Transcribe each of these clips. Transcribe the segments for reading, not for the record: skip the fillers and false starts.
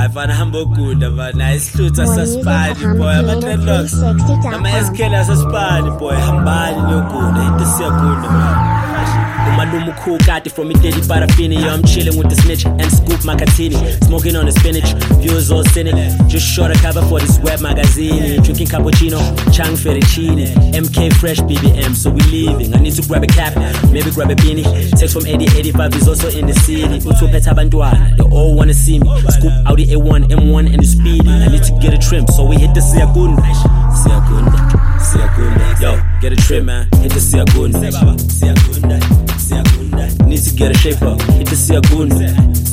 Fana hambo good, but nice flutes as a spine, boy. I'm a dreadlocks. I'm a SKL as a spine, boy. I'm bad in your good. I hit the circle, man. Umalumu cool, got it from me, daddy paraffini. I'm chilling with the snitch and scoop macatini. Smoking on the spinach, views all cynic. Just short a cover for this web magazine. Drinking cappuccino, Chang Ferricini. MK fresh BBM, so we leaving. I need to grab a cap, maybe grab a beanie. Text from 8085 is also in the city. Utupeta Banduana, they all wanna see me. Scoop Audi A1, M1 and the speedy. I need to get a trim, so we hit the Siakunda. Yo, get a trim, man. Hit the Siakunda. Need to get a shape up. Hit the Siakunda.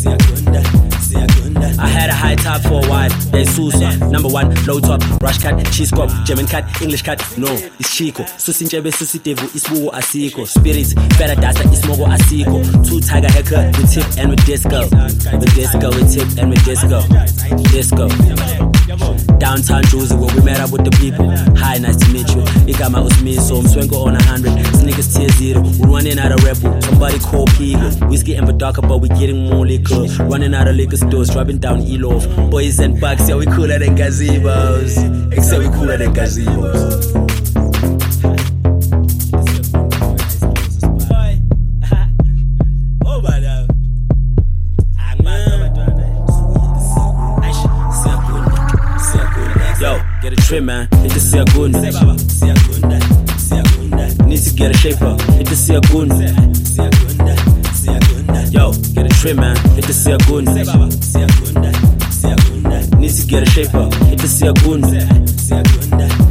I had a high top for a while. There's Susa, number one, low top, brush cat, cheese cup, German cat, English cat. No, it's Chico. Susinchebe, Susitevu, Isbugo Asiko. Spirits, better data, Ismogo Asiko. Two tiger haircut with tip and with disco. With disco, with tip and with disco. Disco. Downtown Jersey where we met up with the people. Hi, nice to meet you. Ikama Usmi, so I'm Swenko on 100. Sneakers tier 0. We're running out of rebel. Somebody call people. Whiskey and Badaka, but we getting more liquor. Running out of liquor stores, driving down Elof. Boys and bucks, yeah, we cooler than gazebos. Except we cooler than gazebos. Yo, get a trim, man. Hit the Siakunda. Need to get a shape up. Hit the Siakunda. Yo, get a trim, man. Hit the Siakunda. Need to get a shape up. Hit the Siakunda.